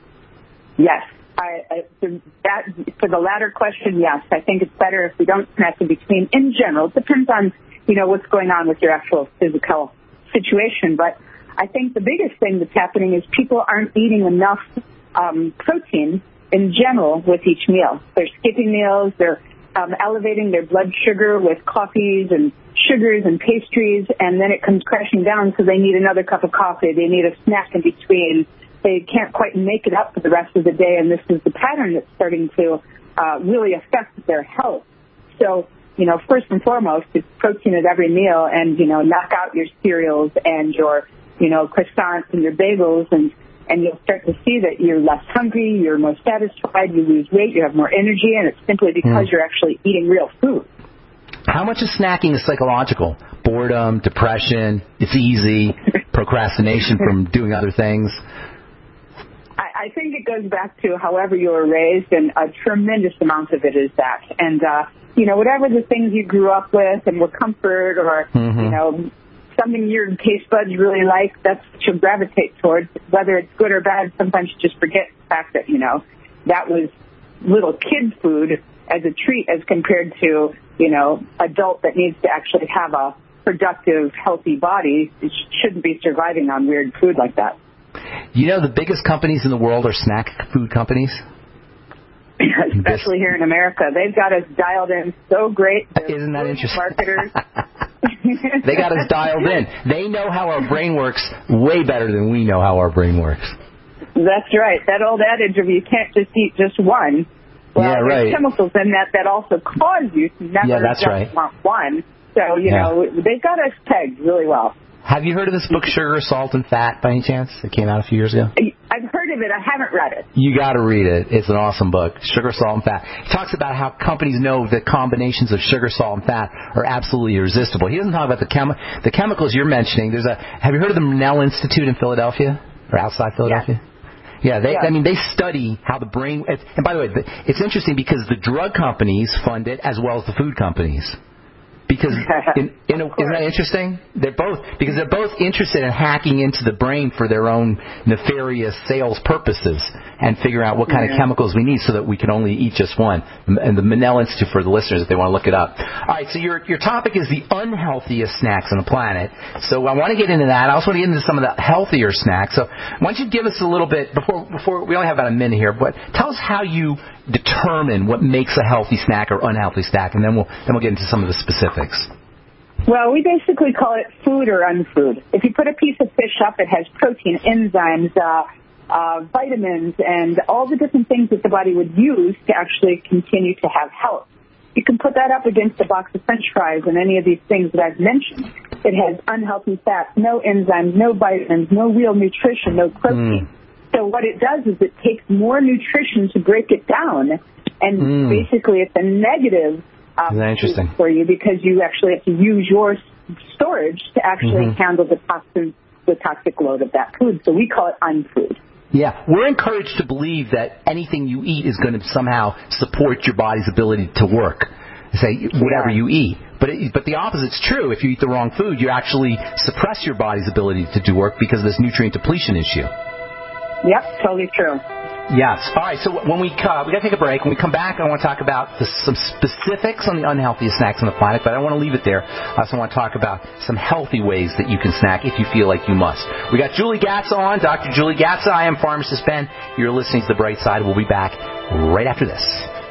Yes. I, I, for, that, for the latter question, yes. I think it's better if we don't snack in between. In general, it depends on, you know, what's going on with your actual physical situation. But I think the biggest thing that's happening is people aren't eating enough um, protein in general with each meal. They're skipping meals. They're um, elevating their blood sugar with coffees and sugars and pastries, and then it comes crashing down, so they need another cup of coffee. They need a snack in between. They can't quite make it up for the rest of the day, and this is the pattern that's starting to uh, really affect their health. So, you know, first and foremost, it's protein at every meal, and, you know, knock out your cereals and your, you know, croissants and your bagels, and, and you'll start to see that you're less hungry, you're more satisfied, you lose weight, you have more energy, and it's simply because mm. you're actually eating real food. How much of snacking is psychological? boredom, depression, it's easy, procrastination from doing other things? I, I think it goes back to however you were raised, and a tremendous amount of it is that. And, uh, you know, whatever the things you grew up with and were comfort or, mm-hmm. you know, something your taste buds really like, that's what you'll gravitate towards. Whether it's good or bad, sometimes you just forget the fact that, you know, that was little kid food as a treat as compared to, you know, adult that needs to actually have a productive, healthy body. It shouldn't be surviving on weird food like that. You know, the biggest companies in the world are snack food companies. Especially here in America. They've got us dialed in so great. They're Isn't that interesting? Marketers. They got us dialed in. They know how our brain works way better than we know how our brain works. That's right. That old adage of you can't just eat just one. Well, yeah, right. There's chemicals in that that also cause you to never yeah, that's just right. want one. So, you yeah. know, they've got us pegged really well. Have you heard of this book, Sugar, Salt, and Fat, by any chance? It came out a few years ago. I've heard of it. I haven't read it. You got to read it. It's an awesome book, Sugar, Salt, and Fat. It talks about how companies know that combinations of sugar, salt, and fat are absolutely irresistible. He doesn't talk about the chemi- the chemicals you're mentioning. There's a. Have you heard of the Monell Institute in Philadelphia or outside Philadelphia? Yes. Yeah, they, yeah. I mean, they study how the brain. And by the way, it's interesting because the drug companies fund it as well as the food companies. Because in, in a, isn't that interesting? They're both because they're both interested in hacking into the brain for their own nefarious sales purposes and figuring out what kind yeah. of chemicals we need so that we can only eat just one. And the Monell Institute, for the listeners, if they want to look it up. All right, so your your topic is the unhealthiest snacks on the planet. So I want to get into that. I also want to get into some of the healthier snacks. So why don't you give us a little bit before before we only have about a minute here, but tell us how you determine what makes a healthy snack or unhealthy snack, and then we'll then we'll get into some of the specifics. Well, we basically call it food or unfood. If you put a piece of fish up, it has protein, enzymes, uh, uh, vitamins, and all the different things that the body would use to actually continue to have health. You can put that up against a box of French fries and any of these things that I've mentioned. It has unhealthy fats, no enzymes, no vitamins, no real nutrition, no protein. Mm. So what it does is it takes more nutrition to break it down, and mm. basically it's a negative um, interesting? for you because you actually have to use your storage to actually mm-hmm. handle the toxin, the toxic load of that food. So we call it unfood. Yeah, we're encouraged to believe that anything you eat is going to somehow support your body's ability to work. Say whatever yeah. you eat. But it, but the opposite's true. If you eat the wrong food, you actually suppress your body's ability to do work because of this nutrient depletion issue. Yep, totally true. Yes. All right, so when we uh, we got to take a break. When we come back, I want to talk about the, some specifics on the unhealthiest snacks on the planet, but I don't want to leave it there. I also want to talk about some healthy ways that you can snack if you feel like you must. We got Julie Gatza on, Doctor Julie Gatza. I am Pharmacist Ben. You're listening to The Bright Side. We'll be back right after this.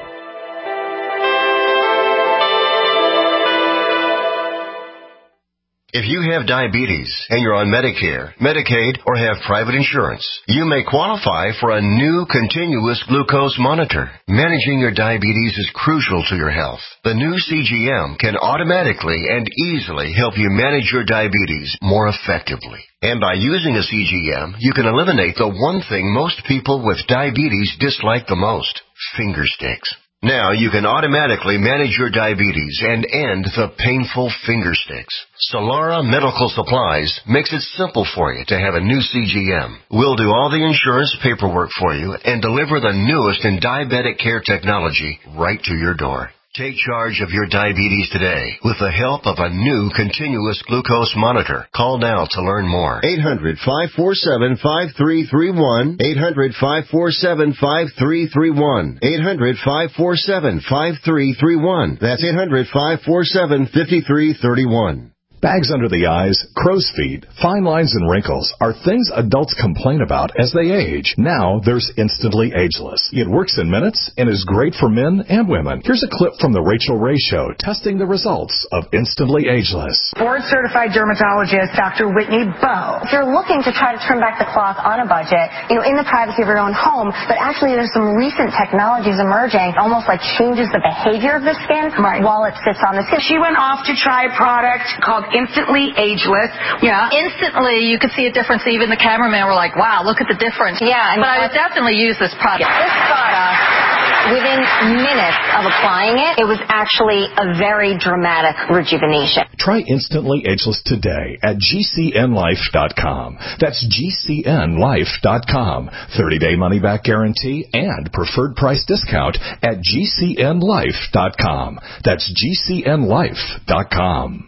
If you have diabetes and you're on Medicare, Medicaid, or have private insurance, you may qualify for a new continuous glucose monitor. Managing your diabetes is crucial to your health. The new C G M can automatically and easily help you manage your diabetes more effectively. And by using a C G M, you can eliminate the one thing most people with diabetes dislike the most, finger sticks. Now you can automatically manage your diabetes and end the painful finger sticks. Solara Medical Supplies makes it simple for you to have a new C G M. We'll do all the insurance paperwork for you and deliver the newest in diabetic care technology right to your door. Take charge of your diabetes today with the help of a new continuous glucose monitor. Call now to learn more. eight hundred, five four seven, five three three one. eight hundred, five four seven, five three three one. eight hundred, five four seven, five three three one. That's eight hundred, five four seven, five three three one. Bags under the eyes, crow's feet, fine lines, and wrinkles are things adults complain about as they age. Now there's Instantly Ageless. It works in minutes and is great for men and women. Here's a clip from the Rachel Ray Show testing the results of Instantly Ageless. Board-certified dermatologist Doctor Whitney Bowe. If you're looking to try to turn back the clock on a budget, you know, in the privacy of your own home, but actually there's some recent technologies emerging, almost like changes the behavior of the skin right. while it sits on the skin. She went off to try a product called Instantly Ageless. Yeah. Instantly, you could see a difference. Even the cameraman were like, wow, look at the difference. Yeah. I mean, but I would definitely use this product. This product within minutes of applying it, it was actually a very dramatic rejuvenation. Try Instantly Ageless today at G C N life dot com. That's G C N life dot com. thirty-day money-back guarantee and preferred price discount at G C N life dot com. That's G C N life dot com.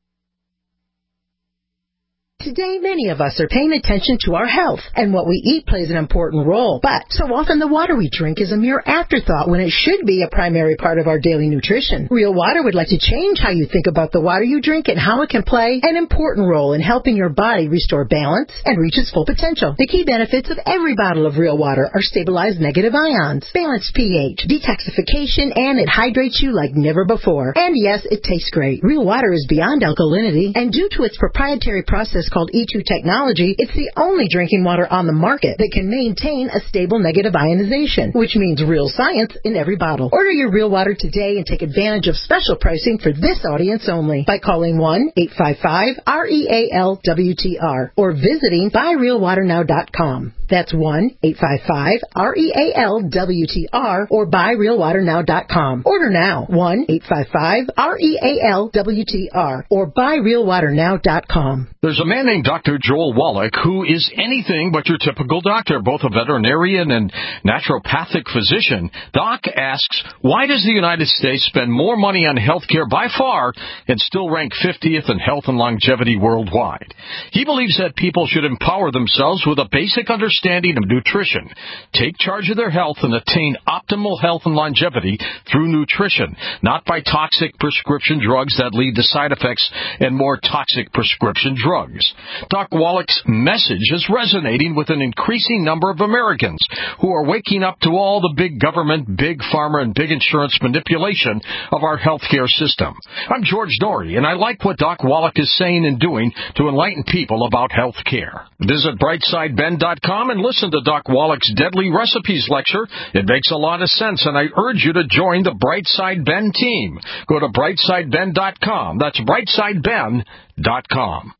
Today, many of us are paying attention to our health, and what we eat plays an important role. But so often the water we drink is a mere afterthought when it should be a primary part of our daily nutrition. Real Water would like to change how you think about the water you drink and how it can play an important role in helping your body restore balance and reach its full potential. The key benefits of every bottle of Real Water are stabilized negative ions, balanced pH, detoxification, and it hydrates you like never before. And yes, it tastes great. Real Water is beyond alkalinity, and due to its proprietary process called E two technology, it's the only drinking water on the market that can maintain a stable negative ionization, which means real science in every bottle. Order your Real Water today and take advantage of special pricing for this audience only by calling one eight five five R E A L W T R or visiting buy real water now dot com. That's one eight five five R E A L W T R or buy real water now dot com. Order now, one eight five five R E A L W T R or buy real water now dot com. There's a man named Doctor Joel Wallach who is anything but your typical doctor, both a veterinarian and naturopathic physician. Doc asks, why does the United States spend more money on health care by far and still rank fiftieth in health and longevity worldwide? He believes that people should empower themselves with a basic understanding of nutrition, take charge of their health, and attain optimal health and longevity through nutrition, not by toxic prescription drugs that lead to side effects and more toxic prescription drugs. Doc Wallach's message is resonating with an increasing number of Americans who are waking up to all the big government, big pharma, and big insurance manipulation of our healthcare system. I'm George Dory, and I like what Doc Wallach is saying and doing to enlighten people about health care. Visit brightside ben dot com and listen to Doc Wallach's Deadly Recipes lecture. It makes a lot of sense, and I urge you to join the Brightside Ben team. Go to brightside ben dot com. That's brightside ben dot com.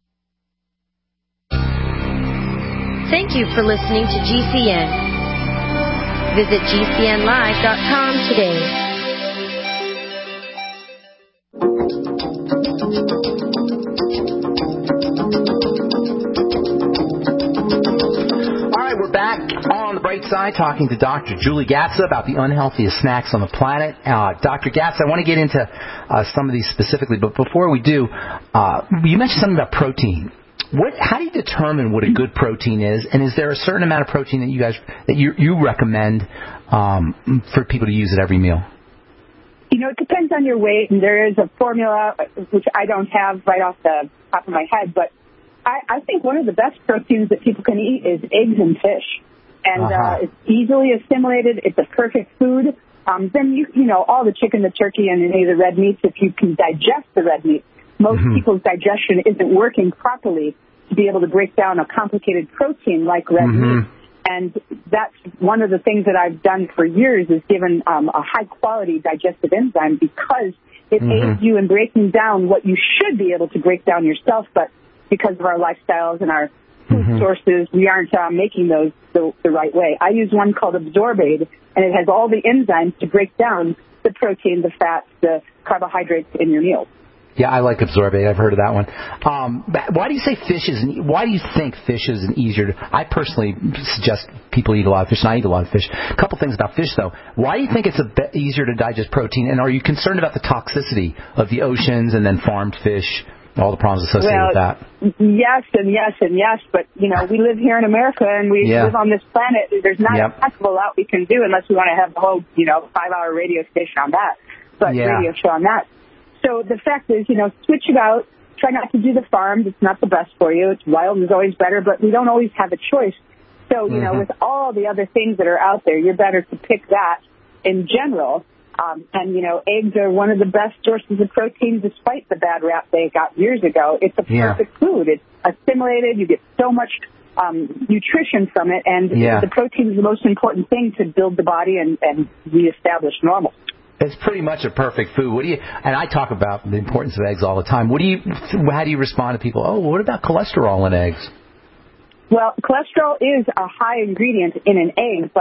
Thank you for listening to G C N. Visit G C N live dot com today. We're back on the bright side talking to Doctor Julie Gatza about the unhealthiest snacks on the planet. Uh, Doctor Gatza, I want to get into uh, some of these specifically, but before we do, uh, you mentioned something about protein. What? How do you determine what a good protein is, and is there a certain amount of protein that you guys that you, you recommend um, for people to use at every meal? You know, it depends on your weight, and there is a formula which I don't have right off the top of my head, but I, I think one of the best proteins that people can eat is eggs and fish. And uh-huh. uh, it's easily assimilated. It's a perfect food. Um, then, you you know, all the chicken, the turkey, and any of the red meats, if you can digest the red meat, most mm-hmm. people's digestion isn't working properly to be able to break down a complicated protein like red mm-hmm. meat. And that's one of the things that I've done for years is given um, a high-quality digestive enzyme because it mm-hmm. aids you in breaking down what you should be able to break down yourself, but because of our lifestyles and our food mm-hmm. sources, we aren't uh, making those the, the right way. I use one called Absorbaid, and it has all the enzymes to break down the protein, the fats, the carbohydrates in your meals. Yeah, I like Absorbaid. I've heard of that one. Um, why do you say fish is? An, why do you think fish is an easier? To, I personally suggest people eat a lot of fish, and I eat a lot of fish. A couple things about fish, though. Why do you think it's a bit easier to digest protein? And are you concerned about the toxicity of the oceans and then farmed fish? All the problems associated well, with that. Yes and yes and yes, but, you know, we live here in America and we yeah. live on this planet. There's not yep. a heck of a lot we can do unless we want to have a whole, you know, five-hour radio station on that, but yeah. radio show on that. So the fact is, you know, switch it out. Try not to do the farms. It's not the best for you. It's wild is always better, but we don't always have a choice. So, you mm-hmm. know, with all the other things that are out there, you're better to pick that in general. Um, and, you know, eggs are one of the best sources of protein despite the bad rap they got years ago. It's a perfect yeah. food. It's assimilated. You get so much um, nutrition from it. And yeah. the protein is the most important thing to build the body and, and reestablish normal. It's pretty much a perfect food. What do you? And I talk about the importance of eggs all the time. What do you? How do you respond to people? Oh, what about cholesterol in eggs? Well, cholesterol is a high ingredient in an egg, but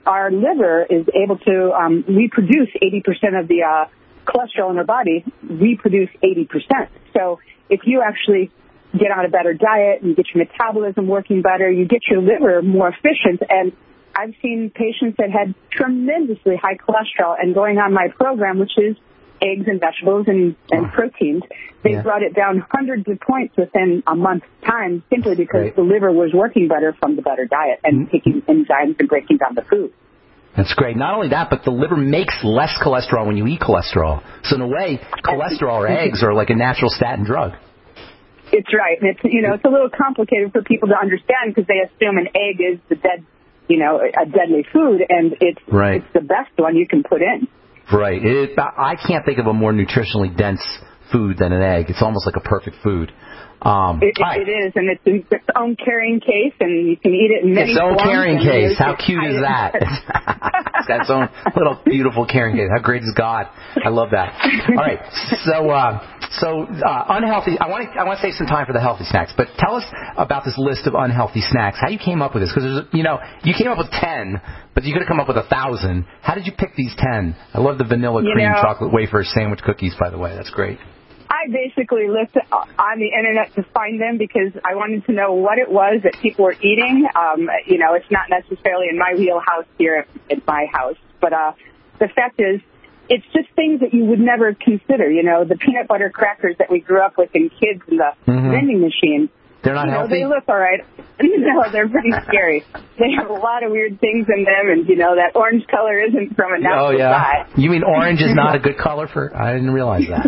our liver is able to um, reproduce eighty percent of the uh, cholesterol in our body, reproduce eighty percent. So if you actually get on a better diet and get your metabolism working better, you get your liver more efficient. And I've seen patients that had tremendously high cholesterol and going on my program, which is eggs and vegetables and, and proteins, they yeah. brought it down hundreds of points within a month's time simply because Great. the liver was working better from the better diet and mm-hmm. taking enzymes and breaking down the food. That's great. Not only that, but the liver makes less cholesterol when you eat cholesterol. So in a way, cholesterol or eggs are like a natural statin drug. It's right. It's, you know, it's a little complicated for people to understand because they assume an egg is the dead, you know, a deadly food, and it's right. it's the best one you can put in. Right. It, I can't think of a more nutritionally dense food than an egg. It's almost like a perfect food. Um, it, it, it is, and it's in its own carrying case, and you can eat it in many its own forms. carrying case. How cute is that? It's got its own little beautiful carrying case. How great is God? I love that. All right. So, uh, so uh, unhealthy. I want to I want to save some time for the healthy snacks, but tell us about this list of unhealthy snacks. How you came up with this? Because you know you came up with ten, but you could have come up with a thousand. How did you pick these ten? I love the vanilla you cream know, chocolate wafer sandwich cookies. By the way, that's great. I basically looked on the internet to find them because I wanted to know what it was that people were eating. Um, you know, it's not necessarily in my wheelhouse here at my house, but uh, the fact is, it's just things that you would never consider. You know, the peanut butter crackers that we grew up with in kids in the mm-hmm. vending machine. They're not you know, healthy? They look all right. No, they're pretty scary. They have a lot of weird things in them, and, you know, that orange color isn't from a natural Oh, yeah. dye. You mean orange is not a good color for... I didn't realize that.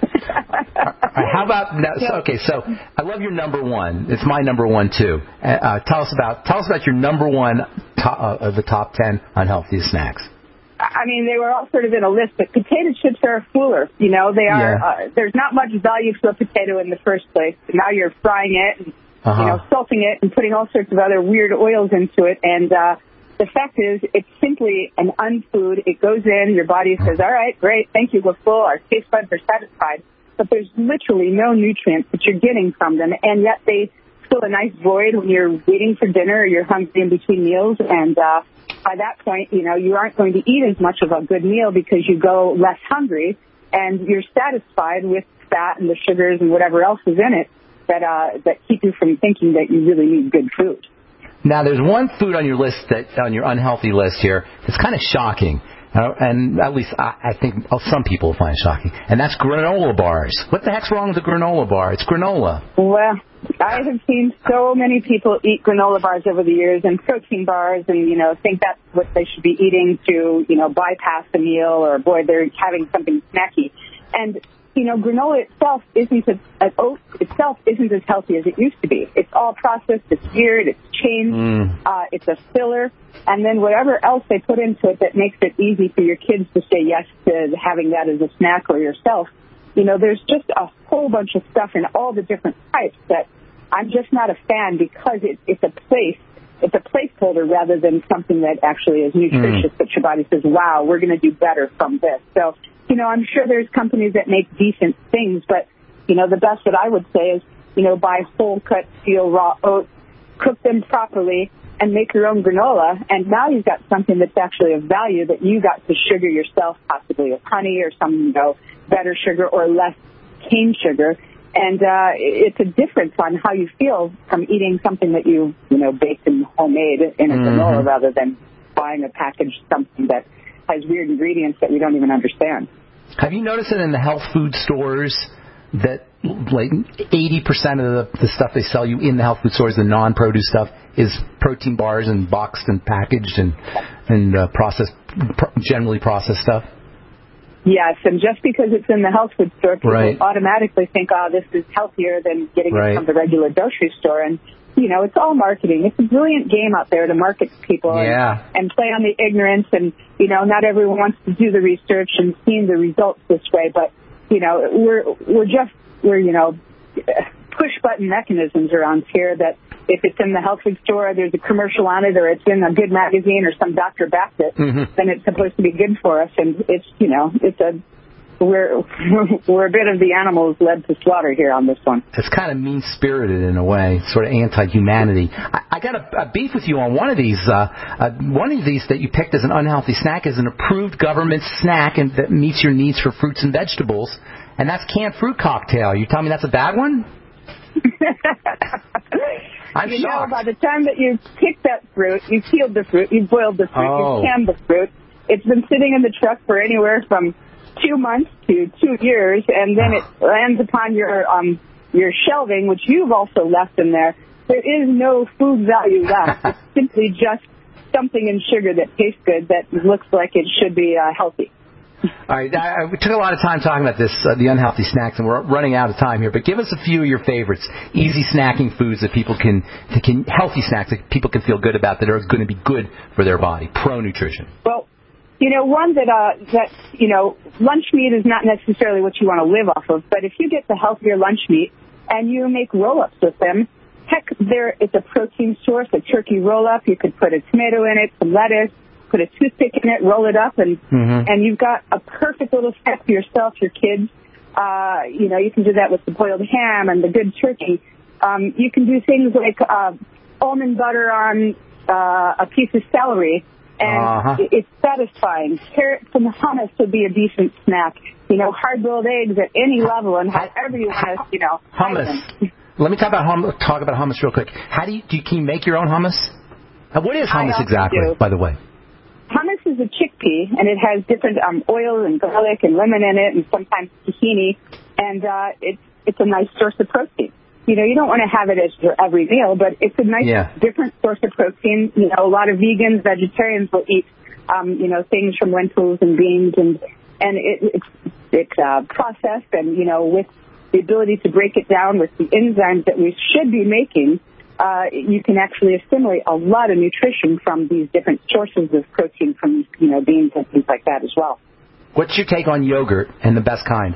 Okay. All right, how about... So, okay, so I love your number one. It's my number one, too. Uh, tell us about tell us about your number one top, uh, of the top ten unhealthiest snacks. I mean, they were all sort of in a list, but potato chips are a fooler. You know, they are. Yeah. Uh, there's not much value to a potato in the first place. Now you're frying it, and, uh-huh. you know, salting it, and putting all sorts of other weird oils into it. And uh, the fact is, it's simply an unfood. It goes in, your body says, "All right, great, thank you, we're full. Our taste buds are satisfied." But there's literally no nutrients that you're getting from them, and yet they fill a nice void when you're waiting for dinner or you're hungry in between meals. And uh, by that point, you know, you aren't going to eat as much of a good meal because you go less hungry and you're satisfied with fat and the sugars and whatever else is in it that uh, that keep you from thinking that you really need good food. Now, there's one food on your list, that on your unhealthy list here, that's kind of shocking. Uh, and at least I, I think oh, some people find it shocking. And that's granola bars. What the heck's wrong with a granola bar? It's granola. Well, I have seen so many people eat granola bars over the years and protein bars and, you know, think that's what they should be eating to, you know, bypass a meal or, boy, they're having something snacky. And, you know, granola itself isn't, as, uh, oat itself isn't as healthy as it used to be. It's all processed, it's weird, it's changed, mm. uh, it's a filler. And then whatever else they put into it that makes it easy for your kids to say yes to having that as a snack or yourself. You know, there's just a whole bunch of stuff in all the different types that I'm just not a fan because it, it's a place, it's a placeholder rather than something that actually is nutritious mm. that your body says, wow, we're going to do better from this. So, you know, I'm sure there's companies that make decent things, but, you know, the best that I would say is, you know, buy whole cut steel raw oats, cook them properly, and make your own granola, and now you've got something that's actually of value that you got to sugar yourself, possibly with honey or some, you know, better sugar or less cane sugar. And uh, it's a difference on how you feel from eating something that you, you know, baked and homemade in a mm-hmm. granola rather than buying a packaged something that has weird ingredients that we don't even understand. Have you noticed that in the health food stores that like eighty percent of the, the stuff they sell you in the health food stores, the non-produce stuff, is protein bars and boxed and packaged and and uh, processed, pr- generally processed stuff? Yes, and just because it's in the health food store, people right. automatically think, oh, this is healthier than getting right. it from the regular grocery store. And, you know, it's all marketing. It's a brilliant game out there to market to people yeah. and, and play on the ignorance. And, you know, not everyone wants to do the research and see the results this way. But, you know, we're we're just, we're, you know, push-button mechanisms around here that if it's in the health food store, there's a commercial on it, or it's in a good magazine, or some doctor backed it, mm-hmm. then it's supposed to be good for us. And it's, you know, it's a we're we're a bit of the animals led to slaughter here on this one. It's kind of mean-spirited in a way, sort of anti-humanity. I, I got a, a beef with you on one of these. Uh, uh, one of these that you picked as an unhealthy snack is an approved government snack and that meets your needs for fruits and vegetables, and that's canned fruit cocktail. You telling me that's a bad one? I'm you shocked. know, by the time that you picked that fruit, you peeled the fruit, you boiled the fruit, Oh. you canned the fruit. It's been sitting in the truck for anywhere from two months to two years, and then it lands upon your um your shelving, which you've also left in there. There is no food value left. It's simply just something in sugar that tastes good that looks like it should be uh, healthy. All right, I, we took a lot of time talking about this, uh, the unhealthy snacks, and we're running out of time here. But give us a few of your favorites, easy snacking foods that people can, that can healthy snacks that people can feel good about that are going to be good for their body, pro nutrition. Well, you know, one that uh, that you know, lunch meat is not necessarily what you want to live off of, but if you get the healthier lunch meat and you make roll-ups with them, heck, there it's a protein source, a turkey roll-up. You could put a tomato in it, some lettuce. Put a toothpick in it, roll it up, and mm-hmm. and you've got a perfect little snack for yourself, your kids. Uh, you know, you can do that with the boiled ham and the good turkey. Um, you can do things like uh, almond butter on uh, a piece of celery, and uh-huh. it, it's satisfying. Carrots and hummus would be a decent snack. You know, hard-boiled eggs at any level, and however you want to, you know, hummus. Let me talk about hum- talk about hummus real quick. How do you, do you can you make your own hummus? Uh, what is hummus exactly, do. by the way? Hummus is a chickpea, and it has different um, oils and garlic and lemon in it, and sometimes tahini, and uh, it's it's a nice source of protein. You know, you don't want to have it as your every meal, but it's a nice, yeah. different source of protein. You know, a lot of vegans, vegetarians will eat, um, you know, things from lentils and beans, and and it, it's it's uh, processed, and you know, with the ability to break it down with the enzymes that we should be making. Uh, you can actually assimilate a lot of nutrition from these different sources of protein from, you know, beans and things like that as well. What's your take on yogurt and the best kind?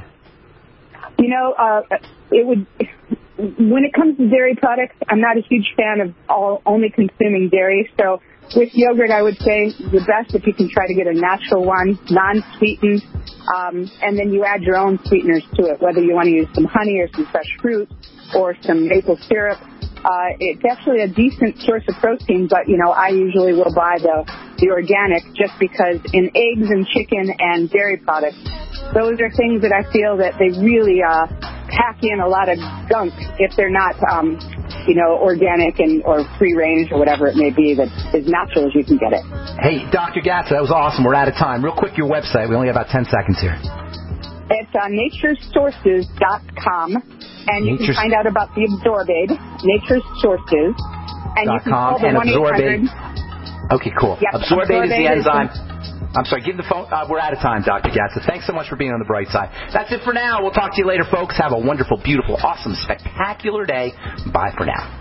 You know, uh, it would, when it comes to dairy products, I'm not a huge fan of all only consuming dairy. So with yogurt, I would say the best if you can try to get a natural one, non-sweetened, um, and then you add your own sweeteners to it, whether you want to use some honey or some fresh fruit or some maple syrup. Uh, it's actually a decent source of protein, but, you know, I usually will buy the, the organic just because in eggs and chicken and dairy products, those are things that I feel that they really uh, pack in a lot of gunk if they're not, um, you know, organic and or free range or whatever it may be that's as natural as you can get it. Hey, Doctor Gatza, that was awesome. We're out of time. Real quick, your website. We only have about ten seconds here. It's uh, nature's sources dot com. And you Nature's... can find out about the Absorbaid, Nature's Sources. And you can call the one eight hundred. Okay, cool. Yep, Absorbaid is the enzyme. Is... I'm sorry, give the phone. Uh, we're out of time, Doctor Gatza. Thanks so much for being on the bright side. That's it for now. We'll talk to you later, folks. Have a wonderful, beautiful, awesome, spectacular day. Bye for now.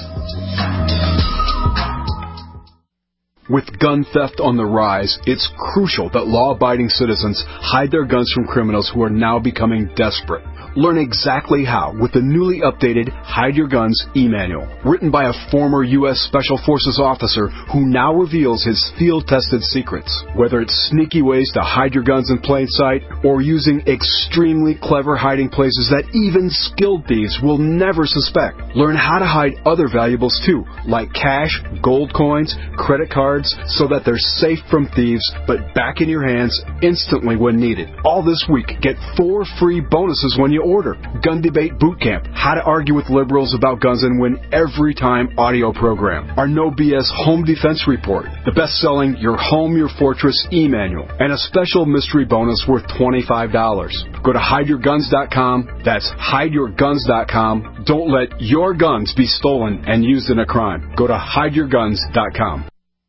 With gun theft on the rise, it's crucial that law-abiding citizens hide their guns from criminals who are now becoming desperate. Learn exactly how with the newly updated Hide Your Guns e-manual, written by a former U S Special Forces officer who now reveals his field-tested secrets. Whether it's sneaky ways to hide your guns in plain sight or using extremely clever hiding places that even skilled thieves will never suspect. Learn how to hide other valuables too, like cash, gold coins, credit cards, so that they're safe from thieves but back in your hands instantly when needed. All this week, get four free bonuses when you order. Gun Debate Boot Camp, How to Argue with Liberals About Guns and Win Every Time audio program. Our No B S Home Defense Report, the best-selling Your Home, Your Fortress e-manual, and a special mystery bonus worth twenty-five dollars. Go to hide your guns dot com. That's hide your guns dot com. Don't let your guns be stolen and used in a crime. Go to hide your guns dot com.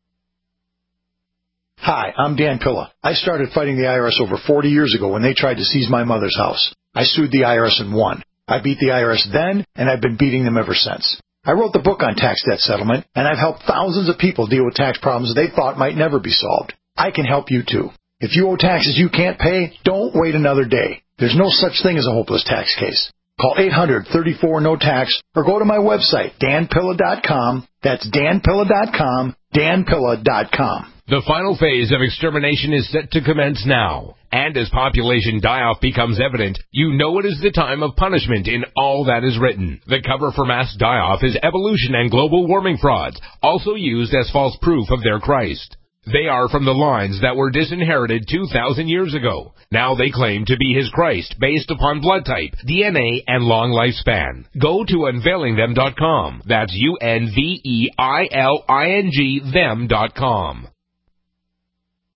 Hi, I'm Dan Pilla. I started fighting the I R S over forty years ago when they tried to seize my mother's house. I sued the I R S and won. I beat the I R S then, and I've been beating them ever since. I wrote the book on tax debt settlement, and I've helped thousands of people deal with tax problems they thought might never be solved. I can help you too. If you owe taxes you can't pay, don't wait another day. There's no such thing as a hopeless tax case. Call eight hundred, thirty-four, no tax or go to my website, dan pilla dot com. That's dan pilla dot com, dan pilla dot com. The final phase of extermination is set to commence now. And as population die-off becomes evident, you know it is the time of punishment in all that is written. The cover for mass die-off is evolution and global warming frauds, also used as false proof of their Christ. They are from the lines that were disinherited two thousand years ago. Now they claim to be his Christ based upon blood type, D N A, and long lifespan. Go to unveiling them dot com. That's U N V E I L I N G them dot com.